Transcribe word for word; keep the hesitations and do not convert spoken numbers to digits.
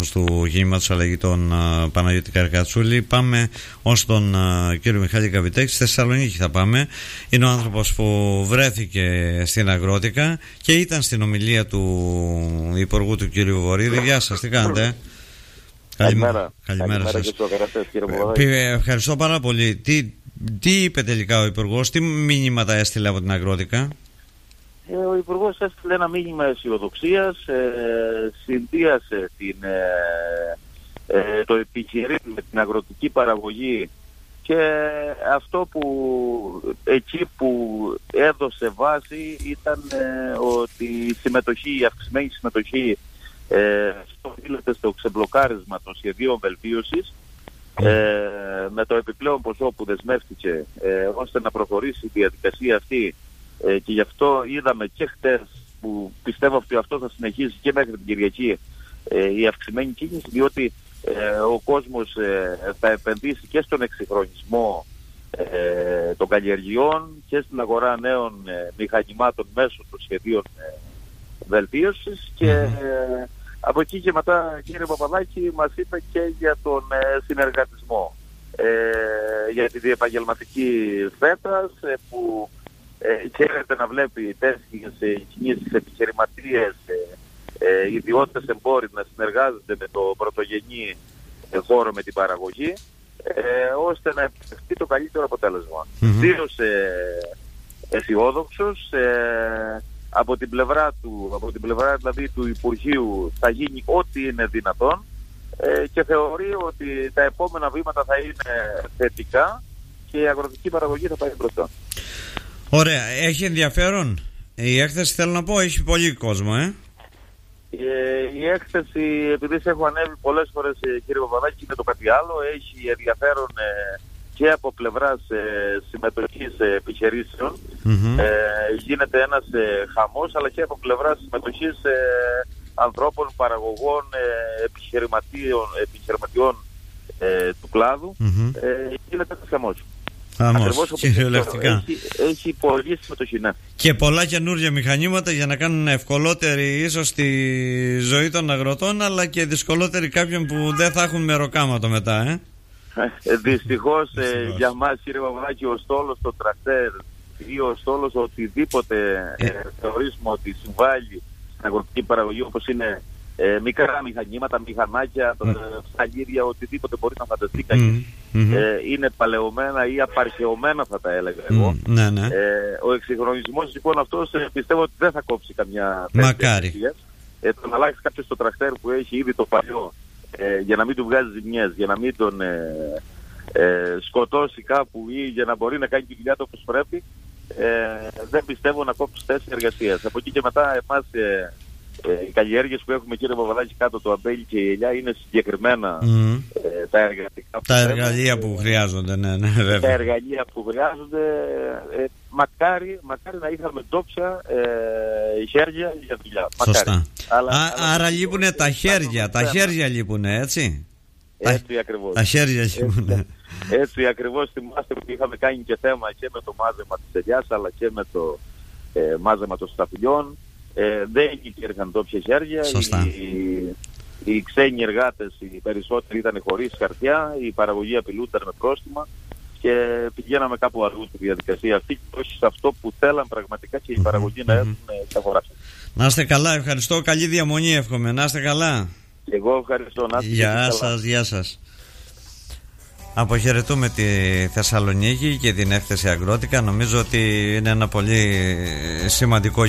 του κινήματος αλλαγή τον uh, Παναγιώτη Καρκατσούλη. Πάμε ως τον uh, κύριο Μιχάλη Καβιτέκη. Στη Θεσσαλονίκη θα πάμε. Είναι ο άνθρωπος που βρέθηκε στην Αγρότικα και ήταν στην ομιλία του Υπουργού του κύριου Βορίδη. Γεια σας, τι κάνετε? Καλημέρα. Καλημέρα, Καλημέρα σας. Και κύριε Παπαδάκη. Ευχαριστώ πάρα πολύ. Τι, τι είπε τελικά ο Υπουργός, τι μήνυματα έστειλε από την Αγρότικα? Ε, ο Υπουργός έστειλε ένα μήνυμα αισιοδοξίας, ε, συνδύασε την, ε, ε, το επιχειρήν με την αγροτική παραγωγή και αυτό που εκεί που έδωσε βάση ήταν ε, ότι η συμμετοχή, η αυξημένη συμμετοχή ε, οφείλεται στο ξεμπλοκάρισμα των σχεδίων βελτίωσης ε, με το επιπλέον ποσό που δεσμεύτηκε ε, ώστε να προχωρήσει η διαδικασία αυτή. Ε, και γι' αυτό είδαμε και χτες, που πιστεύω ότι αυτό θα συνεχίσει και μέχρι την Κυριακή, ε, η αυξημένη κίνηση, διότι ε, ο κόσμος ε, θα επενδύσει και στον εξυγχρονισμό ε, των καλλιεργειών και στην αγορά νέων ε, μηχανημάτων μέσω των σχεδίων ε, βελτίωσης και ε, από εκεί και μετά, κύριε Παπαδάκη, μας είπε και για τον ε, συνεργατισμό, ε, για τη διεπαγγελματική φέτας ε, που Ε, χαίρεται να βλέπει τέτοιες κινήσεις επιχειρηματίες, ε, ε, ιδιώτες εμπόροι να συνεργάζονται με το πρωτογενή ε, χώρο, με την παραγωγή, ε, ώστε να επιτευχθεί το καλύτερο αποτέλεσμα. Δίος mm-hmm. ε, αισιόδοξος, ε, από την πλευρά του, από την πλευρά δηλαδή του Υπουργείου θα γίνει ό,τι είναι δυνατόν ε, και θεωρεί ότι τα επόμενα βήματα θα είναι θετικά και η αγροτική παραγωγή θα πάει μπροστά. Ωραία, έχει ενδιαφέρον η έκθεση, θέλω να πω, έχει πολύ κόσμο, ε. ε η έκθεση, επειδή σε έχω ανέβει πολλές φορές, κύριε Παπαδάκη, είναι το κάτι άλλο, έχει ενδιαφέρον ε, και από πλευράς ε, συμμετοχής ε, επιχειρήσεων, mm-hmm. ε, γίνεται ένας ε, χαμός, αλλά και από πλευράς συμμετοχής ε, ανθρώπων, παραγωγών, ε, επιχειρηματιών, επιχειρηματιών ε, του κλάδου, mm-hmm. ε, γίνεται ένας χαμός. Αμώς, κυριολεκτικά. Έχει, έχει πολλή συμμετοχή, ναι. Και πολλά καινούργια μηχανήματα για να κάνουν ευκολότερη ίσως τη ζωή των αγροτών, αλλά και δυσκολότερη κάποιον που δεν θα έχουν μεροκάματο μετά, ε. ε Δυστυχώς ε, για μας, κύριε Παπαδάκη, ο στόλος των τρακτέρ ή ο στόλος οτιδήποτε ε, ε, θεωρήσουμε ότι συμβάλλει στην αγροτική παραγωγή, όπως είναι Ε, μικρά μηχανήματα, μηχανάκια, mm. ψαλίδια, οτιδήποτε μπορεί να φανταστεί κανείς. Mm-hmm. Ε, είναι παλαιωμένα ή απαρχαιωμένα, θα τα έλεγα εγώ. Mm, ναι, ναι. Ε, ο εξυγχρονισμός λοιπόν αυτός ε, πιστεύω ότι δεν θα κόψει καμιά μακάρι. Ε, το να αλλάξει κάποιος το τρακτέρ που έχει ήδη το παλιό ε, για να μην του βγάζει ζημιές, για να μην τον ε, ε, σκοτώσει κάπου ή για να μπορεί να κάνει τη δουλειά του όπως πρέπει, ε, δεν πιστεύω να κόψει θέση εργασίας. Από εκεί και μετά εμάς ε, Ε, οι καλλιέργειες που έχουμε, κύριε Παπαδάκη, κάτω το αμπέλι και η ελιά είναι συγκεκριμένα mm. ε, τα εργατικά που τα εργαλεία που χρειάζονται, ναι, ναι, βέβαια. Τα εργαλεία που χρειάζονται, ε, μακάρι, μακάρι να είχαμε ντόψια ε, χέρια για δουλειά. Σωστά. Αλλά, Α, αλλά, άρα λείπουνε τα χέρια, τα χέρια λείπουνε, έτσι. Έτσι ακριβώς. Τα χέρια λείπουνε. Έτσι, έτσι ακριβώς, θυμάστε που είχαμε κάνει και θέμα και με το μάζεμα της ελιάς, αλλά και με το ε, μάζεμα των σταφυλιών. Ε, δεν υπήρχαν τόπια χέρια. Οι, οι ξένοι εργάτες, οι περισσότεροι ήταν χωρίς χαρτιά, η παραγωγή απειλούνταν με πρόστιμα και πηγαίναμε κάπου αλλού στη διαδικασία αυτή και όχι σε αυτό που θέλαν πραγματικά και η παραγωγή mm-hmm. να έχουν στα χωρά. Να είστε καλά, ευχαριστώ, καλή διαμονή εύχομαι, να είστε καλά. Και εγώ ευχαριστώ, να είστε γεια καλά. σας, γεια σας. Αποχαιρετούμε τη Θεσσαλονίκη και την έκθεση Αγρότικα. Νομίζω ότι είναι ένα πολύ σημαντικό